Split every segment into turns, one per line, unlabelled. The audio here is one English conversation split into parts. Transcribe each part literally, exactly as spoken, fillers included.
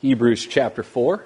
Hebrews chapter four.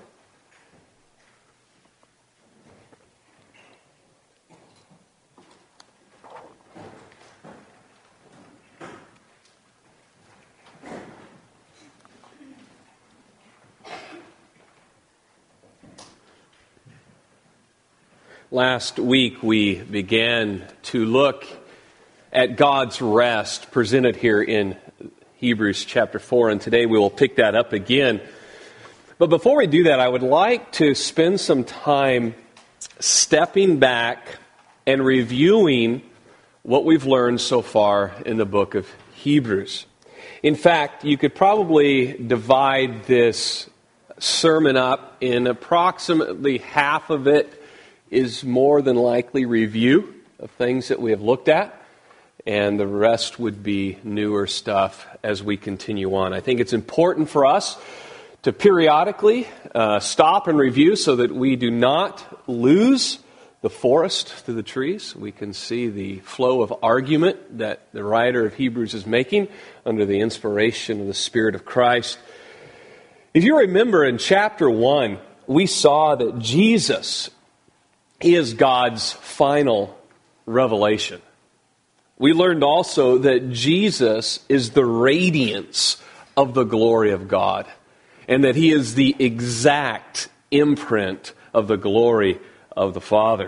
Last week we began to look at God's rest presented here in Hebrews chapter four, and today we will pick that up again. But before we do that, I would like to spend some time stepping back and reviewing what we've learned so far in the book of Hebrews. In fact, you could probably divide this sermon up in approximately half of it is more than likely review of things that we have looked at, and the rest would be newer stuff as we continue on. I think it's important for us to periodically uh, stop and review so that we do not lose the forest through the trees. We can see the flow of argument that the writer of Hebrews is making under the inspiration of the Spirit of Christ. If you remember in chapter one, we saw that Jesus is God's final revelation. We learned also that Jesus is the radiance of the glory of God, and that He is the exact imprint of the glory of the Father.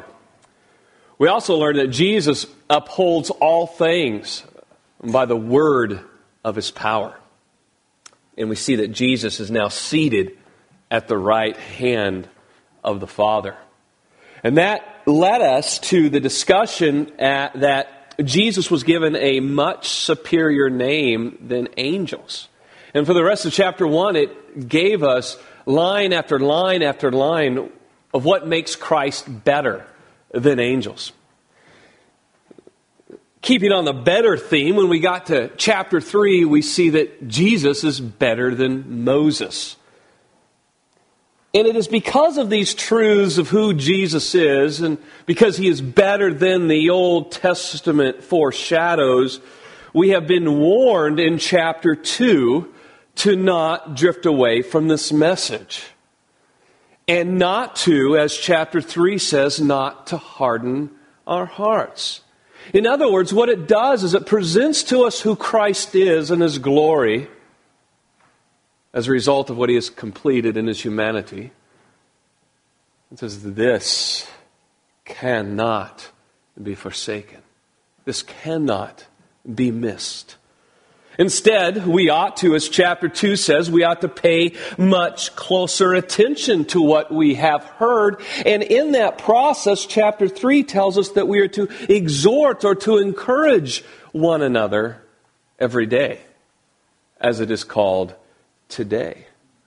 We also learned that Jesus upholds all things by the word of His power. And we see that Jesus is now seated at the right hand of the Father. And that led us to the discussion at, that Jesus was given a much superior name than angels. And for the rest of chapter one, it gave us line after line after line of what makes Christ better than angels. Keeping on the better theme, when we got to chapter three, we see that Jesus is better than Moses. And it is because of these truths of who Jesus is, and because He is better than the Old Testament foreshadows, we have been warned in chapter two to not drift away from this message. And not to, as chapter three says, not to harden our hearts. In other words, what it does is it presents to us who Christ is and His glory as a result of what He has completed in His humanity. It says, this cannot be forsaken. This cannot be missed. Instead, we ought to, as chapter two says, we ought to pay much closer attention to what we have heard. And in that process, chapter three tells us that we are to exhort or to encourage one another every day, as it is called today.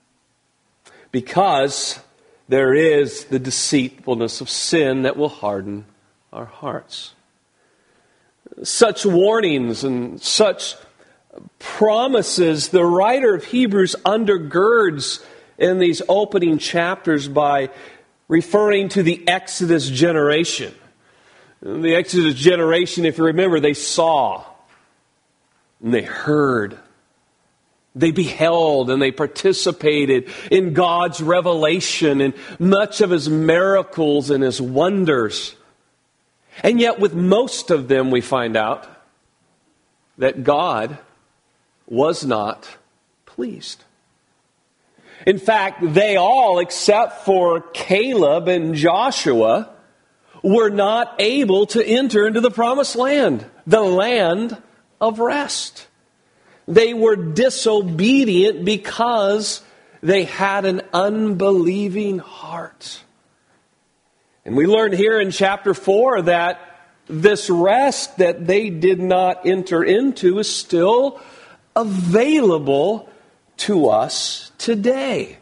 Because there is the deceitfulness of sin that will harden our hearts. Such warnings and such promises the writer of Hebrews undergirds in these opening chapters by referring to the Exodus generation. The Exodus generation, if you remember, they saw and they heard. They beheld and they participated in God's revelation and much of His miracles and His wonders. And yet with most of them we find out that God was not pleased. In fact, they all, except for Caleb and Joshua, were not able to enter into the promised land, the land of rest. They were disobedient because they had an unbelieving heart. And we learned here in chapter four that this rest that they did not enter into is still available to us today.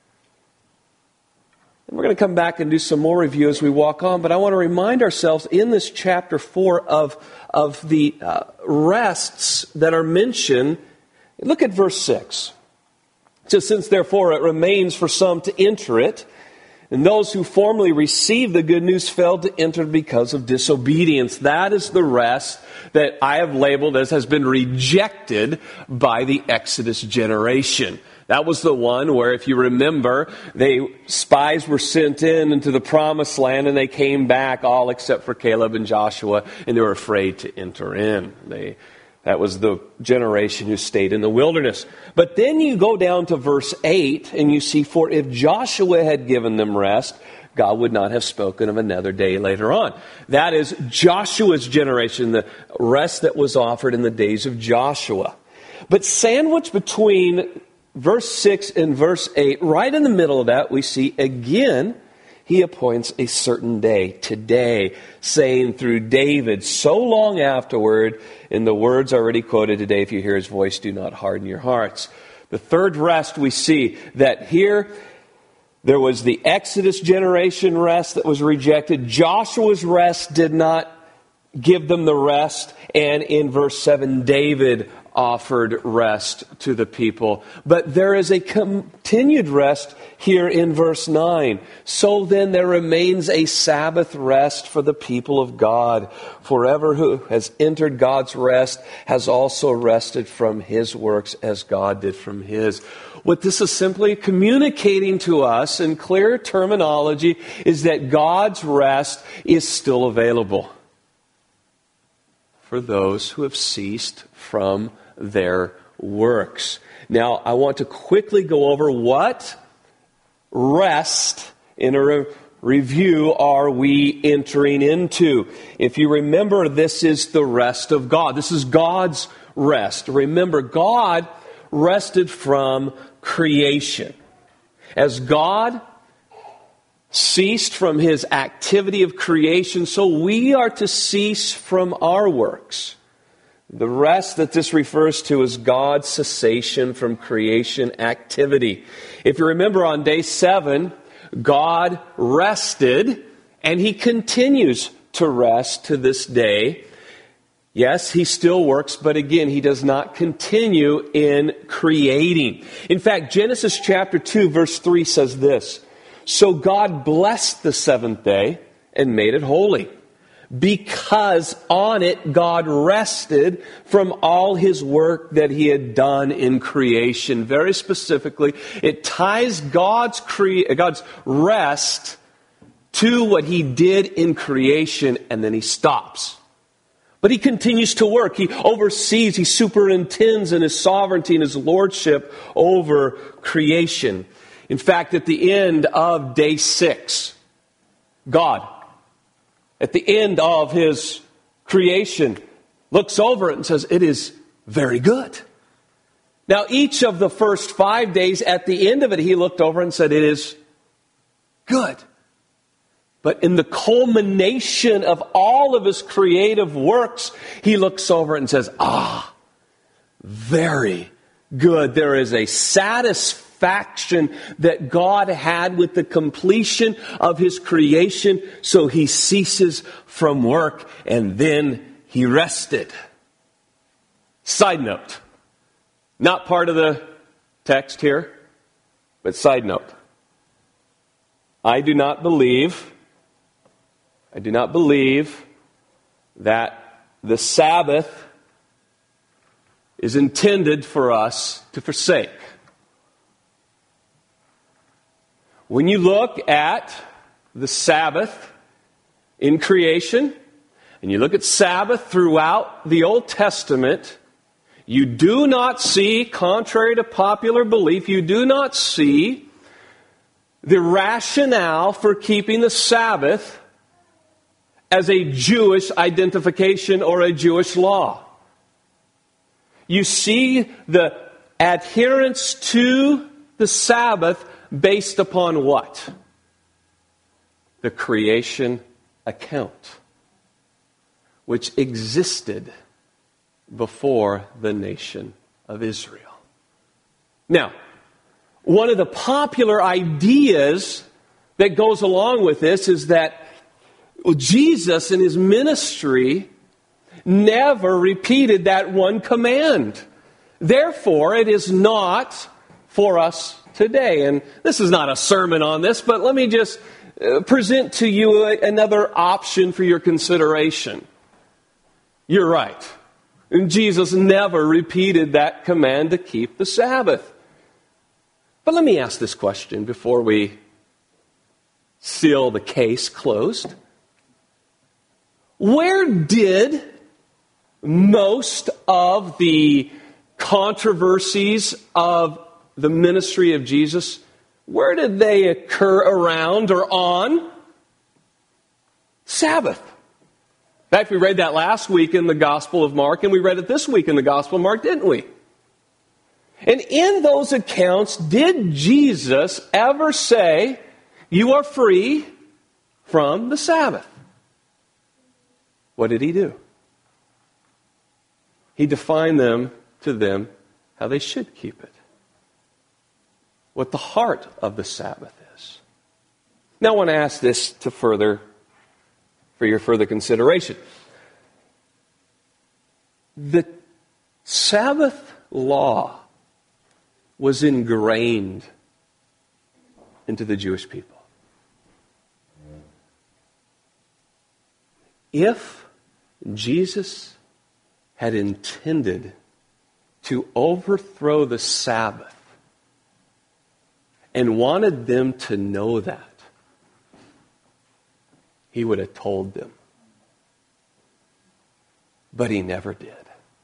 And we're going to come back and do some more review as we walk on, but I want to remind ourselves in this chapter four of, of the uh, rests that are mentioned. Look at verse six. It says, since therefore it remains for some to enter it, And those who formerly received the good news failed to enter because of disobedience. That is the rest that I have labeled as has been rejected by the Exodus generation. That was the one where, if you remember, they spies were sent in into the promised land, and they came back, all except for Caleb and Joshua, and they were afraid to enter in. They That was the generation who stayed in the wilderness. But then you go down to verse eight and you see, for if Joshua had given them rest, God would not have spoken of another day later on. That is Joshua's generation, the rest that was offered in the days of Joshua. But sandwiched between verse six and verse eight, right in the middle of that, we see again, he appoints a certain day, today, saying through David so long afterward, in the words already quoted today, if you hear his voice, do not harden your hearts. The third rest, we see that here there was the Exodus generation rest that was rejected. Joshua's rest did not give them the rest. And in verse seven, David offered rest to the people. But there is a continued rest here in verse nine. So then there remains a Sabbath rest for the people of God. Forever who has entered God's rest has also rested from his works as God did from his. What this is simply communicating to us in clear terminology is that God's rest is still available for those who have ceased from their works. Now, I want to quickly go over what rest in a re- review are we entering into. If you remember, this is the rest of God. This is God's rest. Remember, God rested from creation. As God ceased from his activity of creation, so we are to cease from our works. The rest that this refers to is God's cessation from creation activity. If you remember, on day seven, God rested, and he continues to rest to this day. Yes, he still works, but again, he does not continue in creating. In fact, Genesis chapter two, verse three says this, so God blessed the seventh day and made it holy, because on it God rested from all his work that he had done in creation. Very specifically, it ties God's cre- God's rest to what he did in creation, and then he stops. But he continues to work. He oversees, he superintends in his sovereignty and his lordship over creation. In fact, at the end of day six, God, at the end of his creation, looks over it and says, it is very good. Now, each of the first five days, at the end of it, he looked over and said, it is good. But in the culmination of all of his creative works, he looks over and says, ah, very good. There is a satisfaction that God had with the completion of his creation, so he ceases from work, and then he rested. Side note, not part of the text here, but side note. I do not believe, I do not believe that the Sabbath is intended for us to forsake. When you look at the Sabbath in creation, and you look at Sabbath throughout the Old Testament, you do not see, contrary to popular belief, you do not see the rationale for keeping the Sabbath as a Jewish identification or a Jewish law. You see the adherence to the Sabbath based upon what? The creation account, which existed before the nation of Israel. Now, one of the popular ideas that goes along with this is that Jesus in his ministry never repeated that one command. Therefore, it is not for us today. And this is not a sermon on this, but let me just uh, present to you a, another option for your consideration. You're right. And Jesus never repeated that command to keep the Sabbath. But let me ask this question before we seal the case closed. Where did most of the controversies of the ministry of Jesus, where did they occur around or on Sabbath? In fact, we read that last week in the Gospel of Mark, and we read it this week in the Gospel of Mark, didn't we? And in those accounts, did Jesus ever say, you are free from the Sabbath? What did he do? He defined them to them how they should keep it. What the heart of the Sabbath is. Now I want to ask this to further, for your further consideration. The Sabbath law was ingrained into the Jewish people. If Jesus had intended to overthrow the Sabbath and wanted them to know that, he would have told them. But he never did.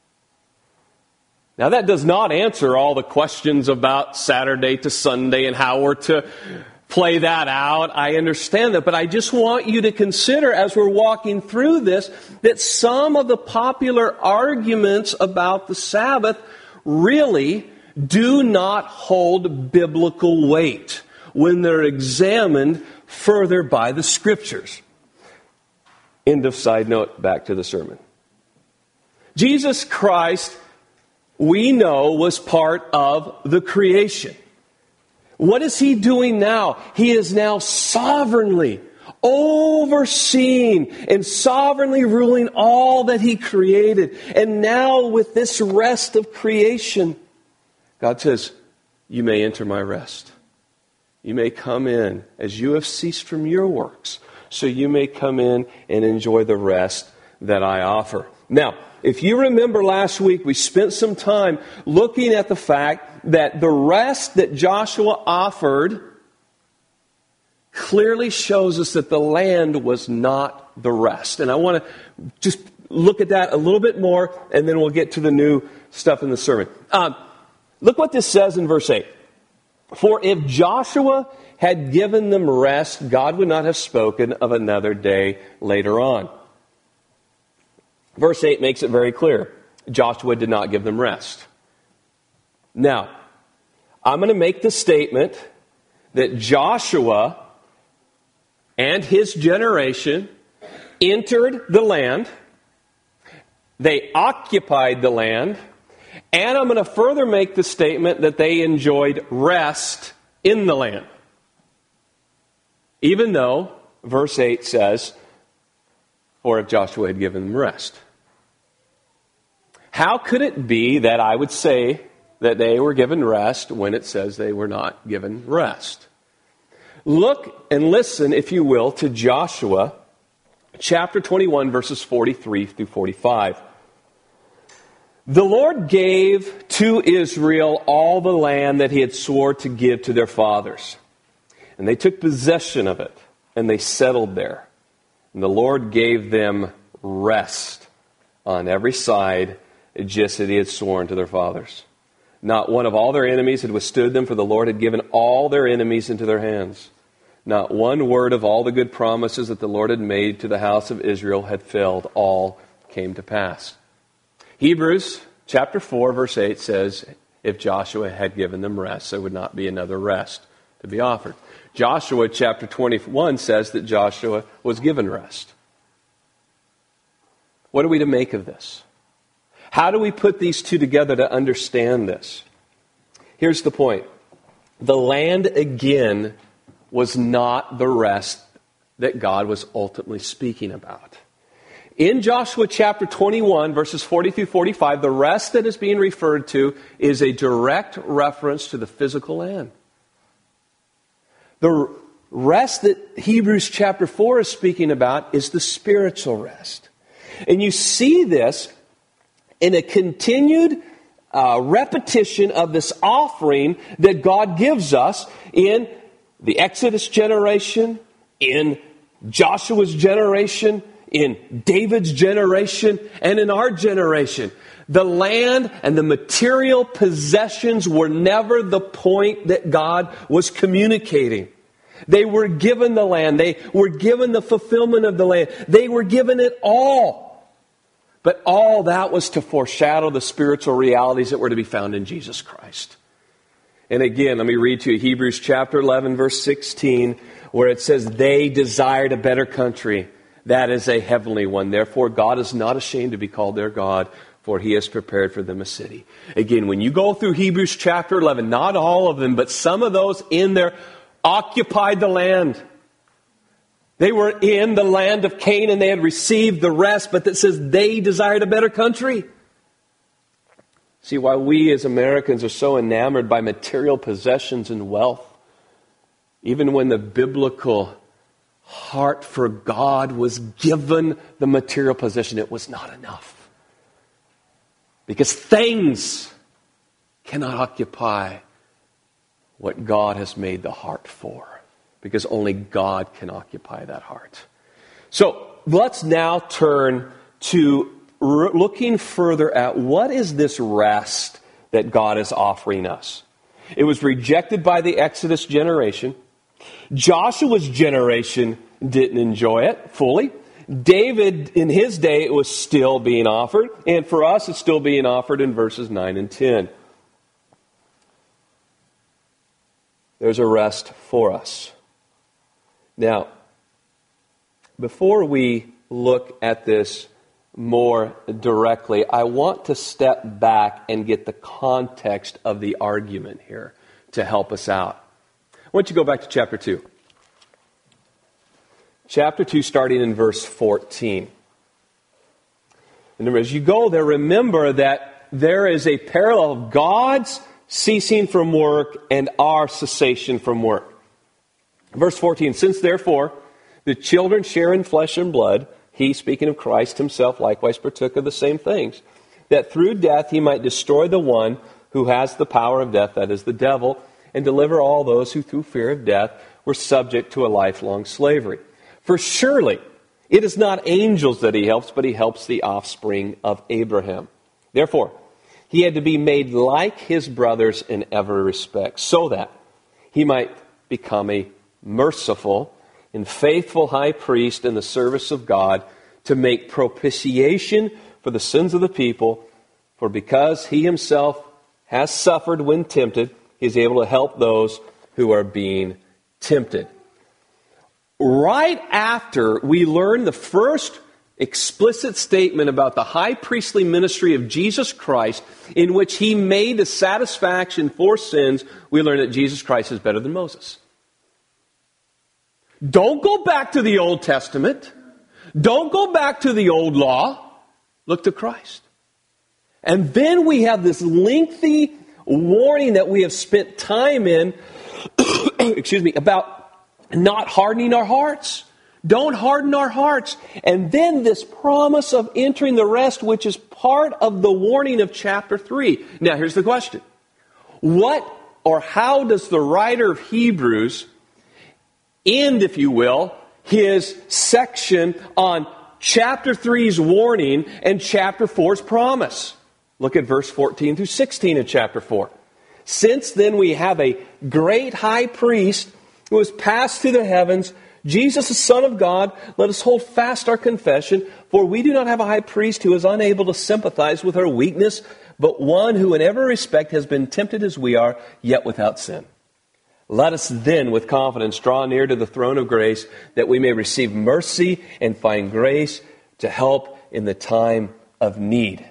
Now that does not answer all the questions about Saturday to Sunday and how we're to play that out. I understand that, but I just want you to consider as we're walking through this that some of the popular arguments about the Sabbath really do not hold biblical weight when they're examined further by the Scriptures. End of side note, back to the sermon. Jesus Christ, we know, was part of the creation. What is he doing now? He is now sovereignly overseeing and sovereignly ruling all that he created. And now with this rest of creation, God says, you may enter my rest. You may come in as you have ceased from your works, so you may come in and enjoy the rest that I offer. Now, if you remember last week, we spent some time looking at the fact that the rest that Joshua offered clearly shows us that the land was not the rest. And I want to just look at that a little bit more, and then we'll get to the new stuff in the sermon. Um, look what this says in verse eight. For if Joshua had given them rest, God would not have spoken of another day later on. Verse eight makes it very clear. Joshua did not give them rest. Now, I'm going to make the statement that Joshua and his generation entered the land. They occupied the land. And I'm going to further make the statement that they enjoyed rest in the land. Even though verse eight says, or if Joshua had given them rest. How could it be that I would say that they were given rest when it says they were not given rest? Look and listen, if you will, to Joshua chapter twenty-one, verses forty-three through forty-five. The Lord gave to Israel all the land that he had swore to give to their fathers. And they took possession of it, and they settled there. And the Lord gave them rest on every side, just as he had sworn to their fathers. Not one of all their enemies had withstood them, for the Lord had given all their enemies into their hands. Not one word of all the good promises that the Lord had made to the house of Israel had failed. All came to pass. Hebrews chapter four, verse eight says, if Joshua had given them rest, there would not be another rest to be offered. Joshua chapter twenty-one says that Joshua was given rest. What are we to make of this? How do we put these two together to understand this? Here's the point. The land, again, was not the rest that God was ultimately speaking about. In Joshua chapter twenty-one, verses forty through forty-five, the rest that is being referred to is a direct reference to the physical land. The rest that Hebrews chapter four is speaking about is the spiritual rest. And you see this in a continued uh, repetition of this offering that God gives us in the Exodus generation, in Joshua's generation, in David's generation, and in our generation. The land and the material possessions were never the point that God was communicating. They were given the land. They were given the fulfillment of the land. They were given it all. But all that was to foreshadow the spiritual realities that were to be found in Jesus Christ. And again, let me read to you Hebrews chapter eleven, verse sixteen, where it says, they desired a better country. That is a heavenly one. Therefore, God is not ashamed to be called their God, for He has prepared for them a city. Again, when you go through Hebrews chapter eleven, not all of them, but some of those in there occupied the land. They were in the land of Canaan. They had received the rest, but that says they desired a better country. See, why we as Americans are so enamored by material possessions and wealth, even when the biblical heart for God was given the material possession, it was not enough. Because things cannot occupy what God has made the heart for. Because only God can occupy that heart. So let's now turn to r- looking further at what is this rest that God is offering us. It was rejected by the Exodus generation. Joshua's generation didn't enjoy it fully. David, in his day, it was still being offered. And for us, it's still being offered in verses nine and ten. There's a rest for us. Now, before we look at this more directly, I want to step back and get the context of the argument here to help us out. I want you to go back to chapter two. Chapter two, starting in verse fourteen. And as you go there, remember that there is a parallel of God's ceasing from work and our cessation from work. Verse fourteen, since therefore the children share in flesh and blood, he, speaking of Christ himself, likewise partook of the same things, that through death he might destroy the one who has the power of death, that is the devil, and deliver all those who through fear of death were subject to a lifelong slavery. For surely it is not angels that he helps, but he helps the offspring of Abraham. Therefore, he had to be made like his brothers in every respect, so that he might become a merciful and faithful high priest in the service of God to make propitiation for the sins of the people. For because he himself has suffered when tempted, he is able to help those who are being tempted. Right after we learn the first explicit statement about the high priestly ministry of Jesus Christ, in which he made the satisfaction for sins, we learn that Jesus Christ is better than Moses. Don't go back to the Old Testament. Don't go back to the old law. Look to Christ. And then we have this lengthy warning that we have spent time in, excuse me, about not hardening our hearts. Don't harden our hearts. And then this promise of entering the rest, which is part of the warning of chapter three. Now, here's the question. What or how does the writer of Hebrews end, if you will, his section on chapter three's warning and chapter four's promise? Look at verse fourteen through sixteen of chapter four. Since then we have a great high priest who has passed through the heavens, Jesus, the Son of God, let us hold fast our confession, for we do not have a high priest who is unable to sympathize with our weakness, but one who in every respect has been tempted as we are, yet without sin. Let us then with confidence draw near to the throne of grace, that we may receive mercy and find grace to help in the time of need.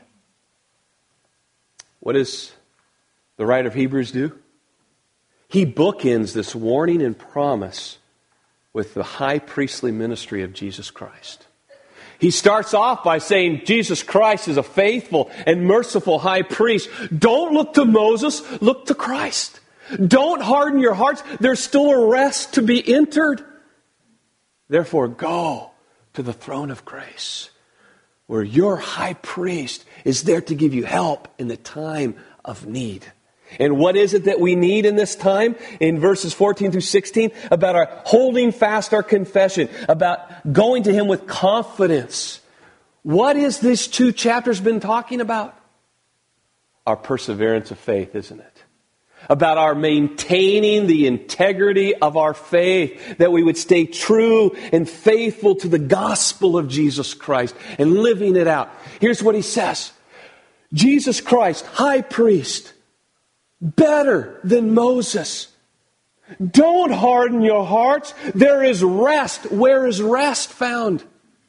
What does the writer of Hebrews do? He bookends this warning and promise with the high priestly ministry of Jesus Christ. He starts off by saying Jesus Christ is a faithful and merciful high priest. Don't look to Moses, look to Christ. Don't harden your hearts. There's still a rest to be entered. Therefore, go to the throne of grace, where your high priest is there to give you help in the time of need. And what is it that we need in this time? In verses fourteen through sixteen, about our holding fast our confession, about going to Him with confidence. What is these two chapters been talking about? Our perseverance of faith, isn't it? About our maintaining the integrity of our faith, that we would stay true and faithful to the gospel of Jesus Christ and living it out. Here's what he says. Jesus Christ, high priest, better than Moses. Don't harden your hearts. There is rest. Where is rest found?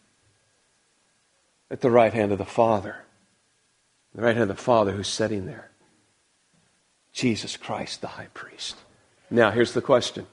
At the right hand of the Father. The right hand of the Father who's sitting there. Jesus Christ, the high priest. Now, here's the question.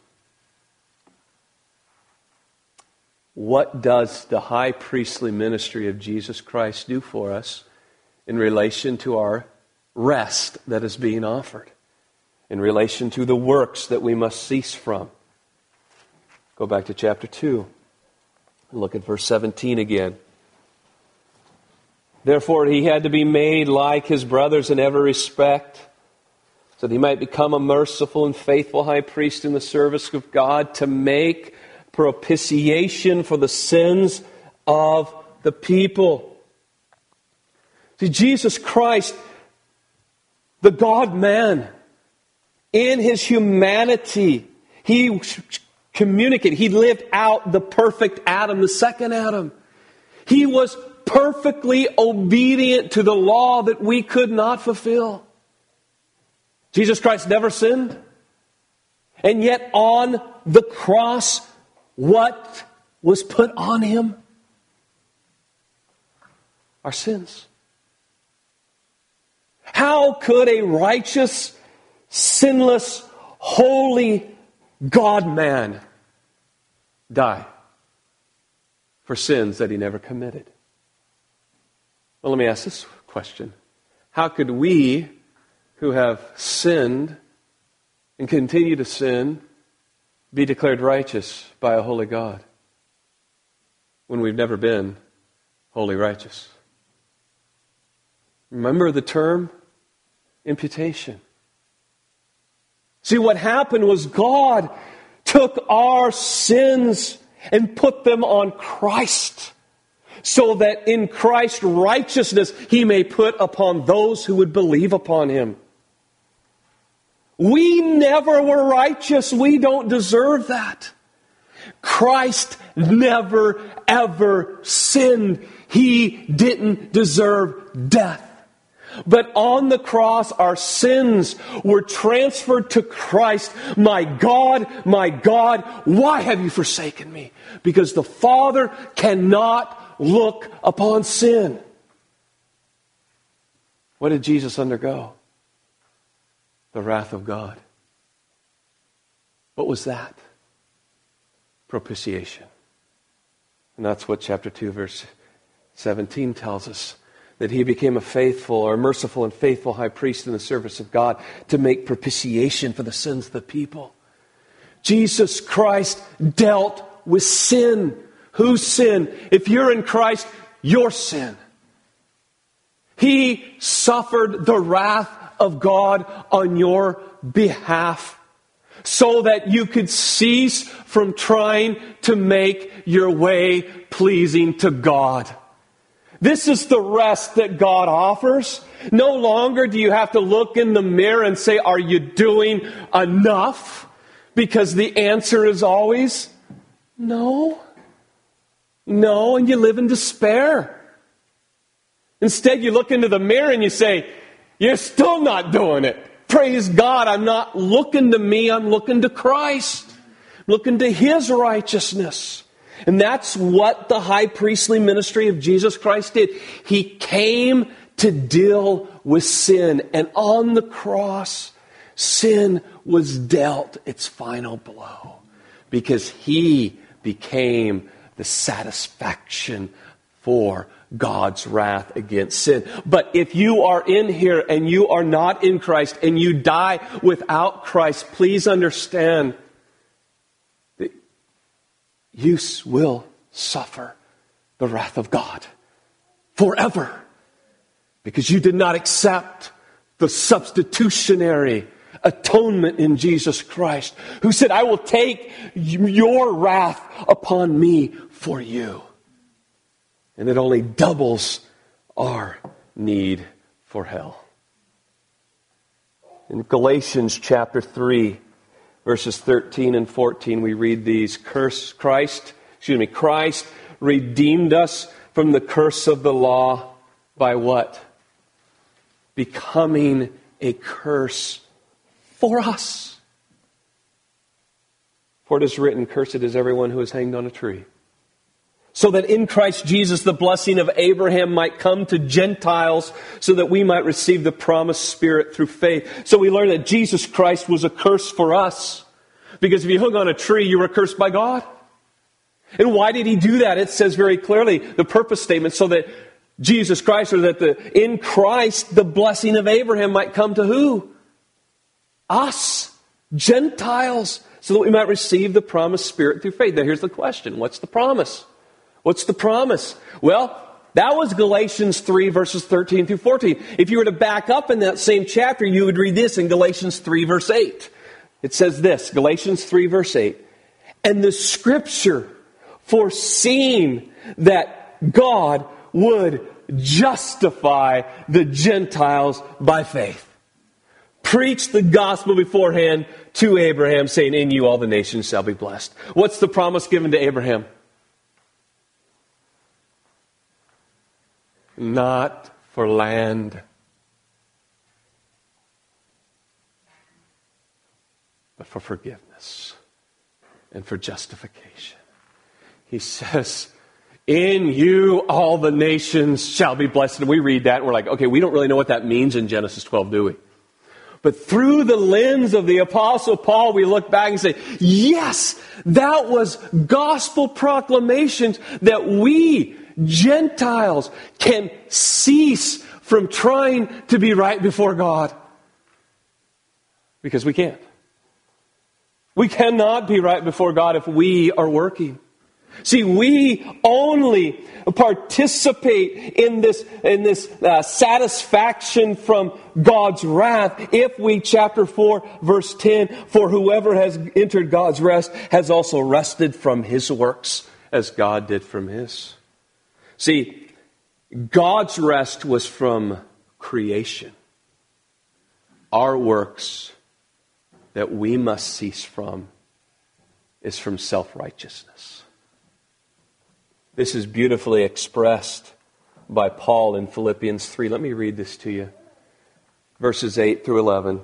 What does the high priestly ministry of Jesus Christ do for us in relation to our rest that is being offered? In relation to the works that we must cease from? Go back to chapter two and look at verse seventeen again. Therefore, he had to be made like his brothers in every respect, so that he might become a merciful and faithful high priest in the service of God, to make propitiation for the sins of the people. See, Jesus Christ, the God-man, in his humanity, he communicated, he lived out the perfect Adam, the second Adam. He was perfectly obedient to the law that we could not fulfill. Jesus Christ never sinned. And yet on the cross, what was put on him? Our sins. How could a righteous, sinless, holy God-man die for sins that he never committed? Well, let me ask this question. How could we, who have sinned and continue to sin, be declared righteous by a holy God when we've never been wholly righteous? Remember the term imputation. See, what happened was God took our sins and put them on Christ, so that in Christ's righteousness He may put upon those who would believe upon Him. We never were righteous. We don't deserve that. Christ never, ever sinned. He didn't deserve death. But on the cross, our sins were transferred to Christ. My God, my God, why have you forsaken me? Because the Father cannot look upon sin. What did Jesus undergo? The wrath of God. What was that? Propitiation. And that's what chapter two, verse seventeen tells us. That He became a faithful or merciful and faithful high priest in the service of God to make propitiation for the sins of the people. Jesus Christ dealt with sin. Whose sin? If you're in Christ, your sin. He suffered the wrath of God on your behalf so that you could cease from trying to make your way pleasing to God. This is the rest that God offers. No longer do you have to look in the mirror and say, are you doing enough? Because the answer is always no. No, and you live in despair. Instead, you look into the mirror and you say, you're still not doing it. Praise God, I'm not looking to me, I'm looking to Christ. I'm looking to His righteousness. And that's what the high priestly ministry of Jesus Christ did. He came to deal with sin. And on the cross, sin was dealt its final blow. Because He became the satisfaction for God's wrath against sin. But if you are in here and you are not in Christ and you die without Christ, please understand that you will suffer the wrath of God forever, because you did not accept the substitutionary atonement in Jesus Christ, who said, I will take your wrath upon me for you. And it only doubles our need for hell. In Galatians chapter three, verses thirteen and fourteen, we read these. Curse Christ, excuse me, Christ redeemed us from the curse of the law by what? Becoming a curse for us. For it is written, cursed is everyone who is hanged on a tree. So that in Christ Jesus the blessing of Abraham might come to Gentiles, so that we might receive the promised Spirit through faith. So we learn that Jesus Christ was a curse for us. Because if you hung on a tree, you were cursed by God. And why did He do that? It says very clearly, the purpose statement, so that Jesus Christ, or that the in Christ the blessing of Abraham might come to who? Us, Gentiles, so that we might receive the promised Spirit through faith. Now here's the question. What's the promise? What's the promise? Well, that was Galatians three, verses thirteen through fourteen. If you were to back up in that same chapter, you would read this in Galatians three, verse eight. It says this, Galatians three, verse eight. And the Scripture, foreseeing that God would justify the Gentiles by faith, preached the gospel beforehand to Abraham, saying, in you all the nations shall be blessed. What's the promise given to Abraham? Not for land, but for forgiveness and for justification. He says, in you all the nations shall be blessed. And we read that and we're like, okay, we don't really know what that means in Genesis twelve, do we? But through the lens of the Apostle Paul, we look back and say, yes, that was gospel proclamations that we, Gentiles, can cease from trying to be right before God. Because we can't. We cannot be right before God if we are working. See, we only participate in this, in this uh, satisfaction from God's wrath if we, chapter four, verse ten, for whoever has entered God's rest has also rested from his works as God did from his. See, God's rest was from creation. Our works that we must cease from is from self-righteousness. This is beautifully expressed by Paul in Philippians three. Let me read this to you. Verses eight through eleven.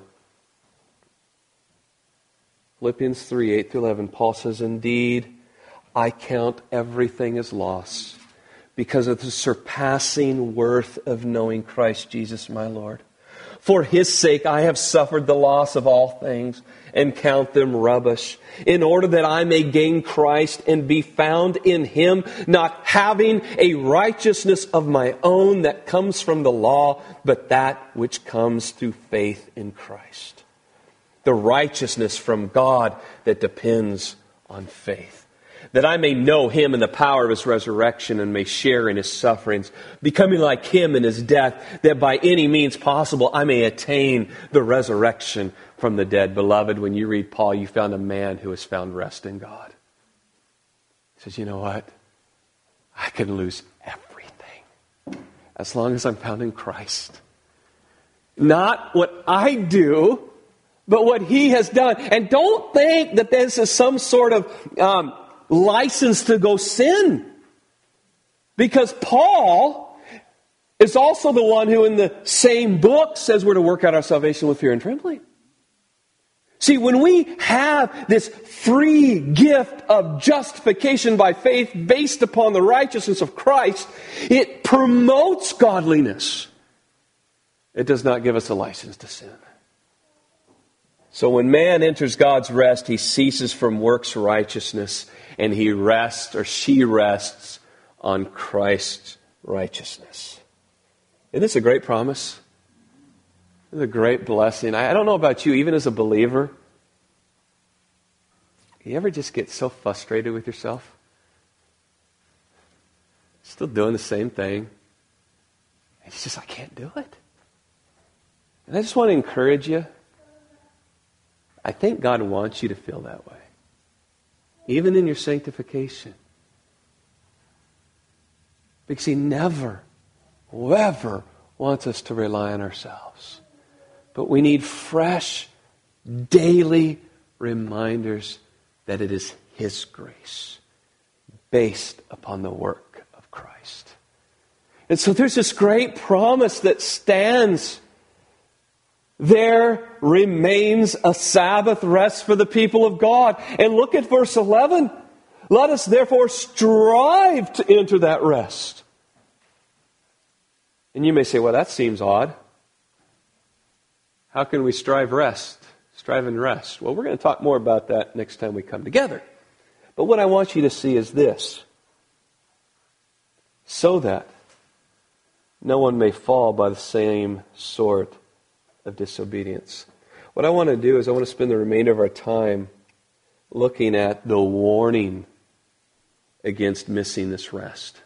Philippians three, eight through eleven. Paul says, indeed, I count everything as loss because of the surpassing worth of knowing Christ Jesus my Lord. For His sake I have suffered the loss of all things and count them rubbish, in order that I may gain Christ and be found in Him, not having a righteousness of my own that comes from the law, but that which comes through faith in Christ. The righteousness from God that depends on faith. That I may know Him in the power of His resurrection and may share in His sufferings, becoming like Him in His death, that by any means possible I may attain the resurrection from the dead. Beloved, when you read Paul, you found a man who has found rest in God. He says, you know what? I can lose everything as long as I'm found in Christ. Not what I do, but what He has done. And don't think that this is some sort of um, license to go sin. Because Paul is also the one who in the same book says we're to work out our salvation with fear and trembling. See, when we have this free gift of justification by faith based upon the righteousness of Christ, it promotes godliness. It does not give us a license to sin. So when man enters God's rest, he ceases from works righteousness and he rests, or she rests, on Christ's righteousness. Isn't this a great promise? It's a great blessing. I don't know about you, even as a believer, you ever just get so frustrated with yourself? Still doing the same thing. It's just, I can't do it. And I just want to encourage you. I think God wants you to feel that way. Even in your sanctification. Because He never, ever wants us to rely on ourselves. But we need fresh, daily reminders that it is His grace based upon the work of Christ. And so there's this great promise that stands. There remains a Sabbath rest for the people of God. And look at verse eleven. Let us therefore strive to enter that rest. And you may say, well, that seems odd. How can we strive rest? Strive and rest. Well, we're going to talk more about that next time we come together. But what I want you to see is this. So that no one may fall by the same sort of disobedience. What I want to do is I want to spend the remainder of our time looking at the warning against missing this rest.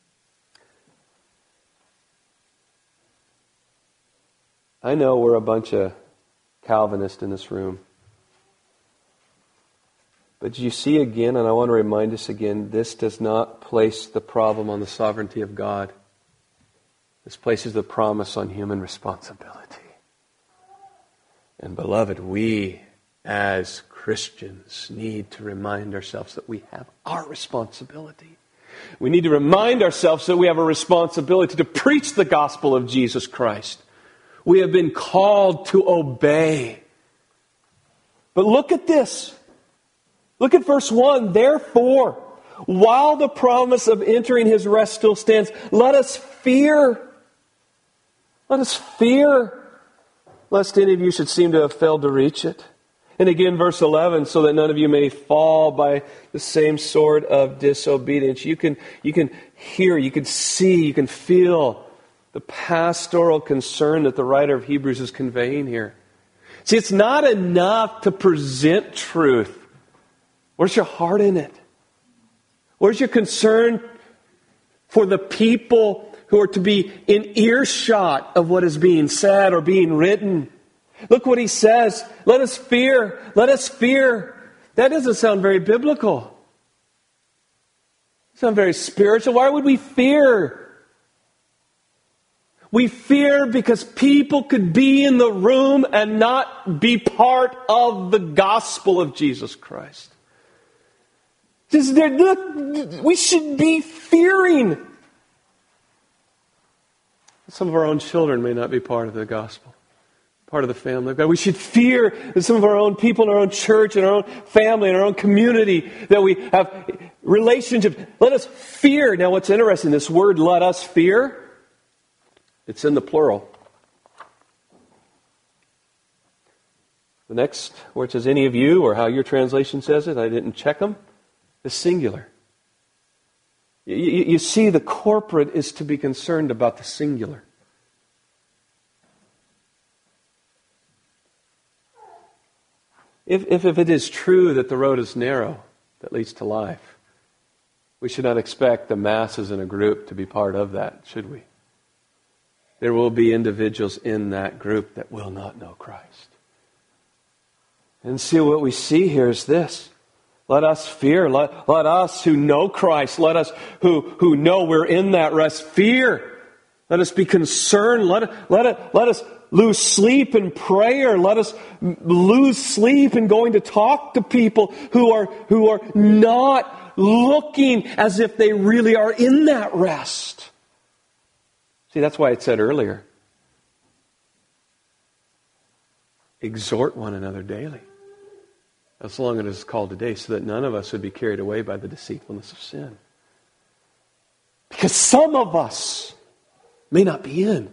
I know we're a bunch of Calvinists in this room. But you see again, and I want to remind us again, this does not place the problem on the sovereignty of God. This places the promise on human responsibility. And beloved, we as Christians need to remind ourselves that we have our responsibility. We need to remind ourselves that we have a responsibility to preach the gospel of Jesus Christ. We have been called to obey. But look at this. Look at verse one. Therefore, while the promise of entering His rest still stands, let us fear. Let us fear, lest any of you should seem to have failed to reach it. And again, verse eleven, so that none of you may fall by the same sort of disobedience. You can, you can hear, you can see, you can feel the pastoral concern that the writer of Hebrews is conveying here. See, it's not enough to present truth. Where's your heart in it? Where's your concern for the people who are to be in earshot of what is being said or being written? Look what he says. Let us fear. Let us fear. That doesn't sound very biblical. It sounds very spiritual. Why would we fear? We fear because people could be in the room and not be part of the gospel of Jesus Christ. We should be fearing. Some of our own children may not be part of the gospel, part of the family of God. We should fear that some of our own people in our own church, in our own family, in our own community, that we have relationships. Let us fear. Now what's interesting, this word, let us fear, it's in the plural. The next, where it says any of you, or how your translation says it, I didn't check them, is singular. You, you, you see, the corporate is to be concerned about the singular. If, if, if it is true that the road is narrow that leads to life, we should not expect the masses in a group to be part of that, should we? There will be individuals in that group that will not know Christ. And see, what we see here is this. Let us fear. Let, let us who know Christ, let us who, who know we're in that rest, fear. Let us be concerned. Let, let, it, let us lose sleep in prayer. Let us lose sleep in going to talk to people who are, who are not looking as if they really are in that rest. See, that's why it said earlier, exhort one another daily, as long as it is called today, so that none of us would be carried away by the deceitfulness of sin. Because some of us may not be in.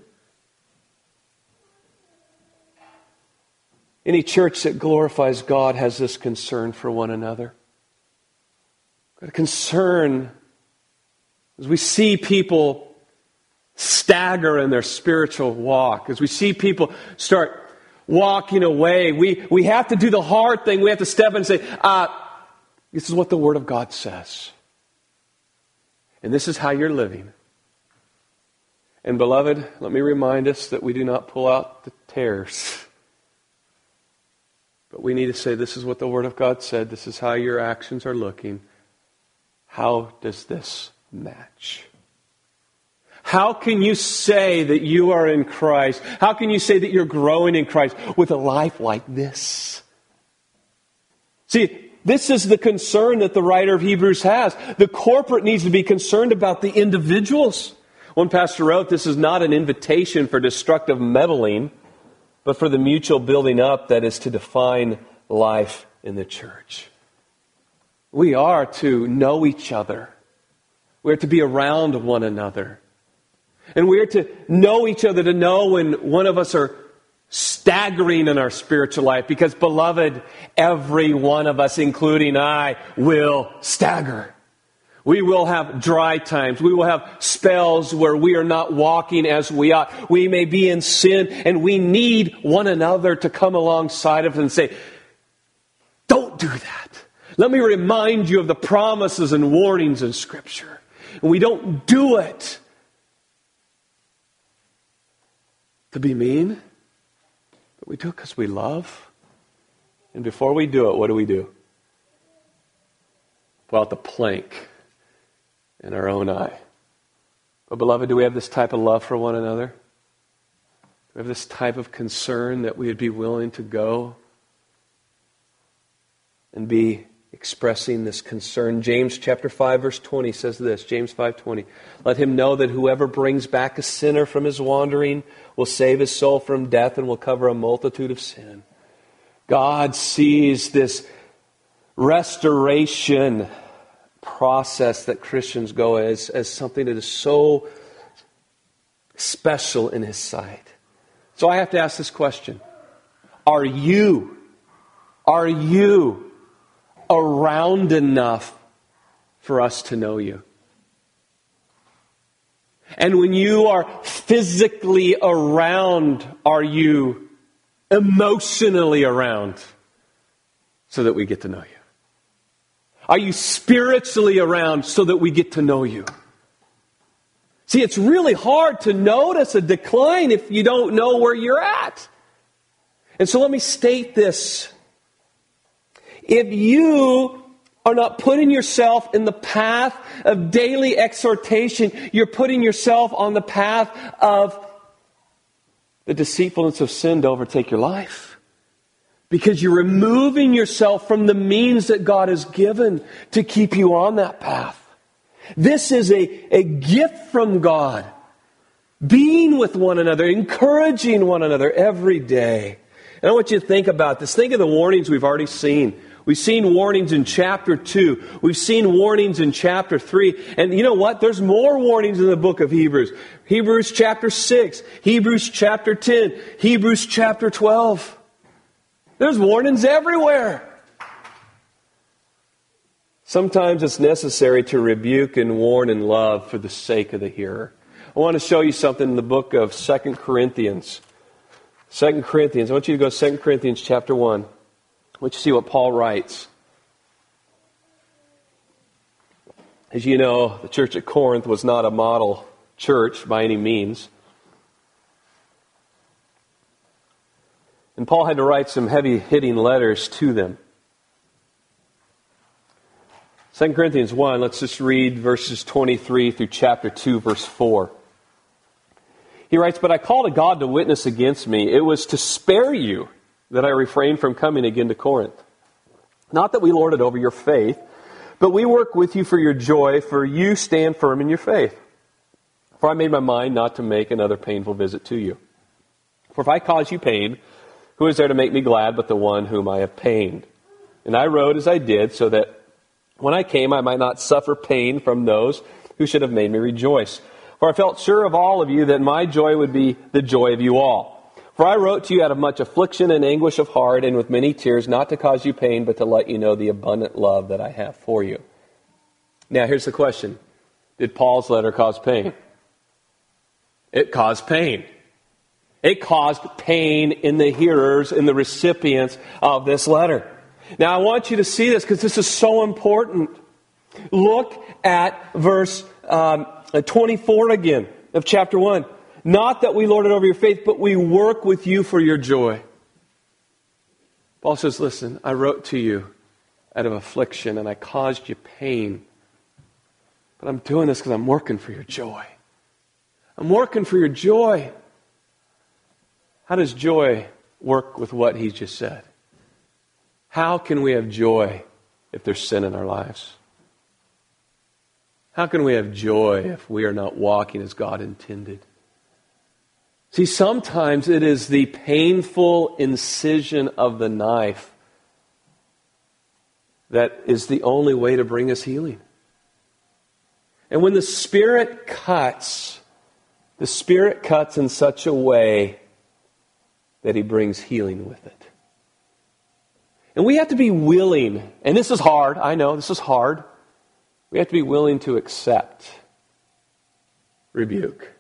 Any church that glorifies God has this concern for one another. Got a concern as we see people stagger in their spiritual walk, as we see people start walking away, we, we have to do the hard thing. We have to step in and say, uh, this is what the Word of God says. And this is how you're living. And beloved, let me remind us that we do not pull out the tares. But we need to say, this is what the Word of God said. This is how your actions are looking. How does this match? How can you say that you are in Christ? How can you say that you're growing in Christ with a life like this? See, this is the concern that the writer of Hebrews has. The corporate needs to be concerned about the individuals. One pastor wrote, this is not an invitation for destructive meddling, but for the mutual building up that is to define life in the church. We are to know each other. We are to be around one another. And we are to know each other, to know when one of us are staggering in our spiritual life. Because, beloved, every one of us, including I, will stagger. We will have dry times. We will have spells where we are not walking as we ought. We may be in sin, and we need one another to come alongside of us and say, don't do that. Let me remind you of the promises and warnings in Scripture. And we don't do it to be mean, but we do it because we love. And before we do it, what do we do? Pull out the plank in our own eye. But beloved, do we have this type of love for one another? Do we have this type of concern that we would be willing to go and be expressing this concern? James chapter five verse twenty says this, James five twenty, let him know that whoever brings back a sinner from his wandering will save his soul from death and will cover a multitude of sin. God sees this restoration process that Christians go as, as something that is so special in His sight. So I have to ask this question. Are you, are you around enough for us to know you? And when you are physically around, are you emotionally around so that we get to know you? Are you spiritually around so that we get to know you? See, it's really hard to notice a decline if you don't know where you're at. And so let me state this. If you are not putting yourself in the path of daily exhortation, you're putting yourself on the path of the deceitfulness of sin to overtake your life. Because you're removing yourself from the means that God has given to keep you on that path. This is a, a gift from God. Being with one another, encouraging one another every day. And I want you to think about this. Think of the warnings we've already seen. We've seen warnings in chapter two. We've seen warnings in chapter three. And you know what? There's more warnings in the book of Hebrews. Hebrews chapter six. Hebrews chapter ten. Hebrews chapter twelve. There's warnings everywhere. Sometimes it's necessary to rebuke and warn in love for the sake of the hearer. I want to show you something in the book of Second Corinthians. Second Corinthians. I want you to go to Second Corinthians chapter one. I want you to see what Paul writes. As you know, the church at Corinth was not a model church by any means. And Paul had to write some heavy-hitting letters to them. Second Corinthians one, let's just read verses twenty-three through chapter two, verse four. He writes, but I called to God to witness against me. It was to spare you that I refrained from coming again to Corinth. Not that we lord it over your faith, but we work with you for your joy, for you stand firm in your faith. For I made my mind not to make another painful visit to you. For if I cause you pain, who is there to make me glad but the one whom I have pained? And I wrote as I did, so that when I came I might not suffer pain from those who should have made me rejoice. For I felt sure of all of you that my joy would be the joy of you all. For I wrote to you out of much affliction and anguish of heart and with many tears, not to cause you pain, but to let you know the abundant love that I have for you. Now here's the question. Did Paul's letter cause pain? It caused pain. It caused pain in the hearers, in the recipients of this letter. Now, I want you to see this because this is so important. Look at verse um, twenty-four again of chapter one. Not that we lord it over your faith, but we work with you for your joy. Paul says, listen, I wrote to you out of affliction and I caused you pain. But I'm doing this because I'm working for your joy. I'm working for your joy. How does joy work with what he just said? How can we have joy if there's sin in our lives? How can we have joy if we are not walking as God intended? See, sometimes it is the painful incision of the knife that is the only way to bring us healing. And when the Spirit cuts, the Spirit cuts in such a way that He brings healing with it. And we have to be willing, and this is hard, I know, this is hard. We have to be willing to accept rebuke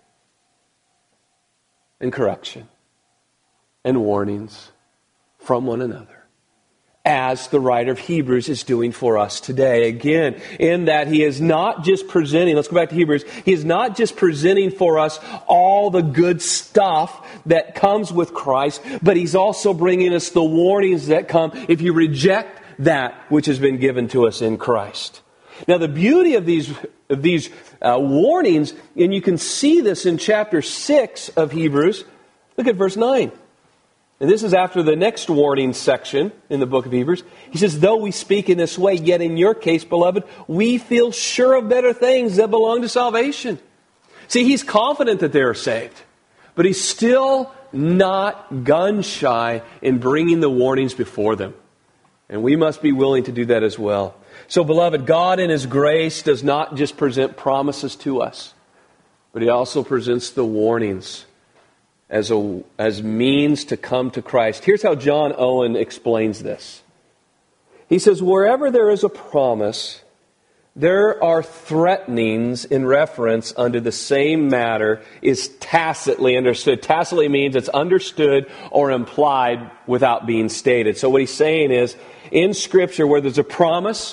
and correction and warnings from one another, as the writer of Hebrews is doing for us today. Again, in that he is not just presenting, let's go back to Hebrews, he is not just presenting for us all the good stuff that comes with Christ, but he's also bringing us the warnings that come if you reject that which has been given to us in Christ. Now, the beauty of these of these uh, warnings, and you can see this in chapter six of Hebrews. Look at verse nine. And this is after the next warning section in the book of Hebrews. He says, though we speak in this way, yet in your case, beloved, we feel sure of better things that belong to salvation. See, he's confident that they are saved, but he's still not gun shy in bringing the warnings before them. And we must be willing to do that as well. So, beloved, God in His grace does not just present promises to us, but He also presents the warnings as a as means to come to Christ. Here's how John Owen explains this. He says, wherever there is a promise, there are threatenings in reference unto the same matter is tacitly understood. Tacitly means it's understood or implied without being stated. So what he's saying is, in Scripture, where there's a promise,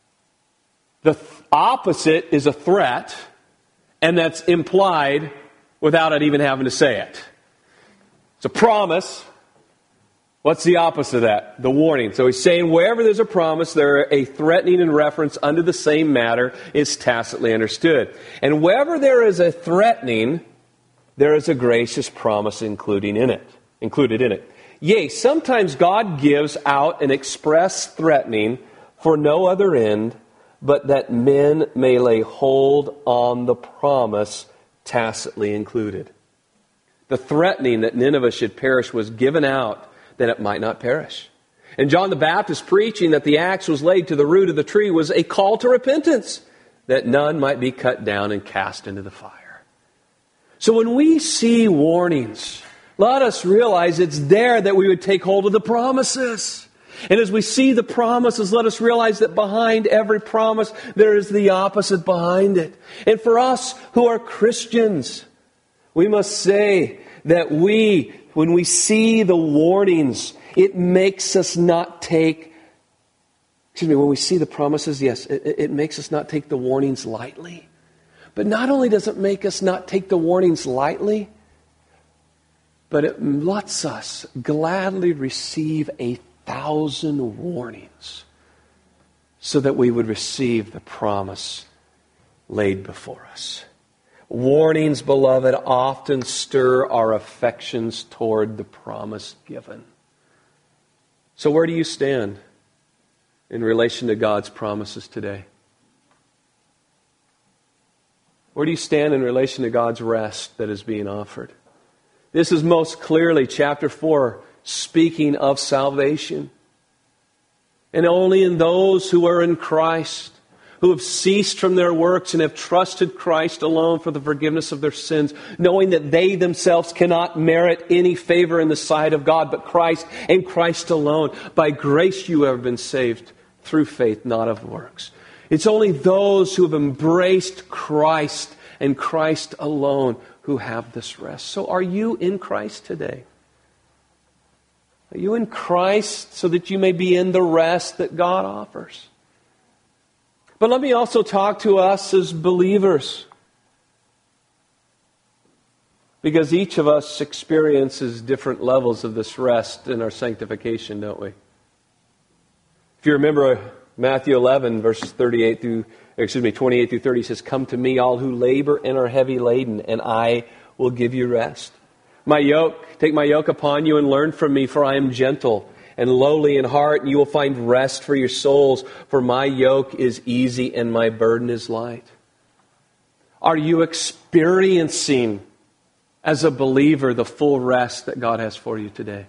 the th- opposite is a threat, and that's implied without it even having to say it. It's a promise. What's the opposite of that? The warning. So he's saying wherever there's a promise, there are a threatening in reference unto the same matter is tacitly understood. And wherever there is a threatening, there is a gracious promise including in it, included in it. Yea, sometimes God gives out an express threatening for no other end, but that men may lay hold on the promise tacitly included. The threatening that Nineveh should perish was given out that it might not perish. And John the Baptist preaching that the axe was laid to the root of the tree was a call to repentance, that none might be cut down and cast into the fire. So when we see warnings, let us realize it's there that we would take hold of the promises. And as we see the promises, let us realize that behind every promise, there is the opposite behind it. And for us who are Christians, we must say that we, when we see the warnings, it makes us not take, excuse me, when we see the promises, yes, it, it makes us not take the warnings lightly. But not only does it make us not take the warnings lightly, but it lets us gladly receive a thousand warnings so that we would receive the promise laid before us. Warnings, beloved, often stir our affections toward the promise given. So where do you stand in relation to God's promises today? Where do you stand in relation to God's rest that is being offered? This is most clearly chapter four, speaking of salvation. And only in those who are in Christ, who have ceased from their works and have trusted Christ alone for the forgiveness of their sins, knowing that they themselves cannot merit any favor in the sight of God, but Christ and Christ alone. By grace you have been saved through faith, not of works. It's only those who have embraced Christ and Christ alone who have this rest. So are you in Christ today? Are you in Christ so that you may be in the rest that God offers? But let me also talk to us as believers, because each of us experiences different levels of this rest in our sanctification, don't we? If you remember Matthew eleven, verses thirty-eight through, excuse me, twenty-eight through thirty, says, "Come to me, all who labor and are heavy laden, and I will give you rest. My yoke, take my yoke upon you and learn from me, for I am gentle and lowly in heart, and you will find rest for your souls. For my yoke is easy and my burden is light." Are you experiencing, as a believer, the full rest that God has for you today?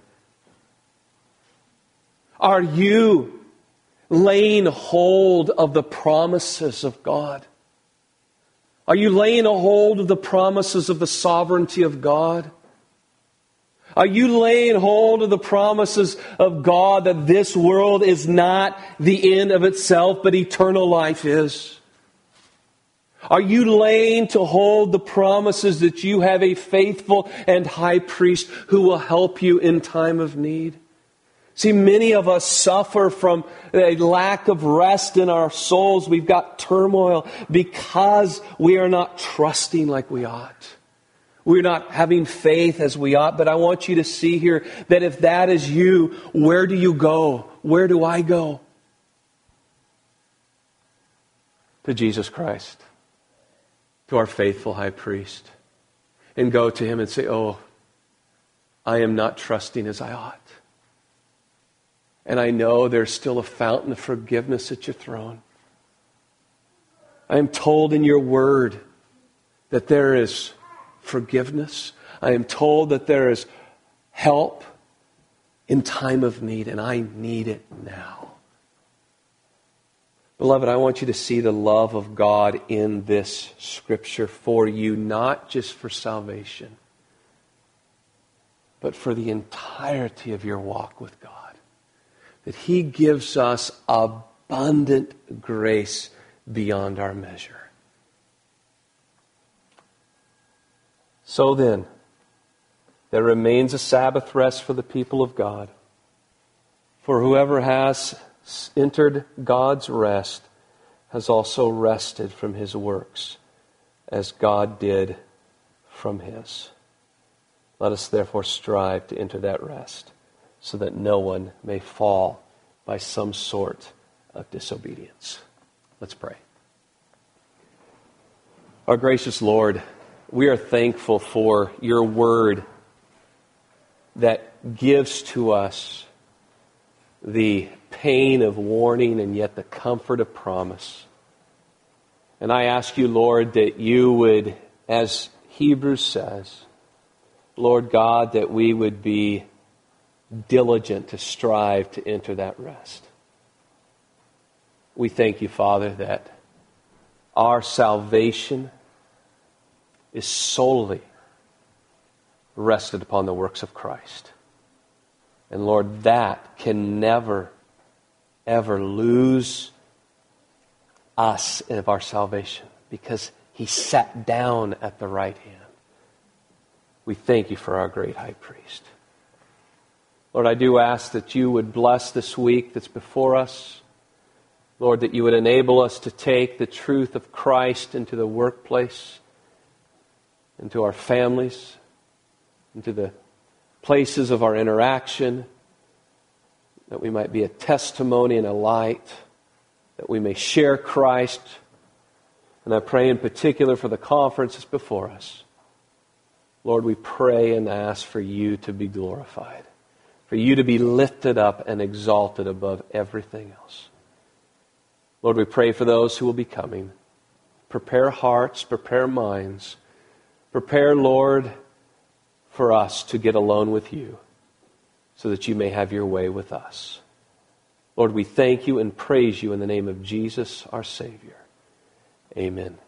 Are you laying hold of the promises of God? Are you laying a hold of the promises of the sovereignty of God? Are you laying hold of the promises of God that this world is not the end of itself, but eternal life is? Are you laying to hold the promises that you have a faithful and high priest who will help you in time of need? See, many of us suffer from a lack of rest in our souls. We've got turmoil because we are not trusting like we ought. We're not having faith as we ought. But I want you to see here that if that is you, where do you go? Where do I go? To Jesus Christ, to our faithful high priest, and go to Him and say, "Oh, I am not trusting as I ought. And I know there's still a fountain of forgiveness at your throne. I am told in your word that there is forgiveness. I am told that there is help in time of need, and I need it now." Beloved, I want you to see the love of God in this Scripture for you, not just for salvation, but for the entirety of your walk with God. That He gives us abundant grace beyond our measure. So then, there remains a Sabbath rest for the people of God. For whoever has entered God's rest has also rested from his works, as God did from His. Let us therefore strive to enter that rest, so that no one may fall by some sort of disobedience. Let's pray. Our gracious Lord, we are thankful for your word that gives to us the pain of warning and yet the comfort of promise. And I ask you, Lord, that you would, as Hebrews says, Lord God, that we would be diligent to strive to enter that rest. We thank you, Father, that our salvation is solely rested upon the works of Christ. And Lord, that can never, ever lose us of our salvation, because He sat down at the right hand. We thank you for our great high priest. Lord, I do ask that you would bless this week that's before us. Lord, that you would enable us to take the truth of Christ into the workplace, into our families, into the places of our interaction, that we might be a testimony and a light, that we may share Christ. And I pray in particular for the conferences before us. Lord, we pray and ask for you to be glorified, for you to be lifted up and exalted above everything else. Lord, we pray for those who will be coming. Prepare hearts, prepare minds. Prepare, Lord, for us to get alone with you, so that you may have your way with us. Lord, we thank you and praise you in the name of Jesus, our Savior. Amen.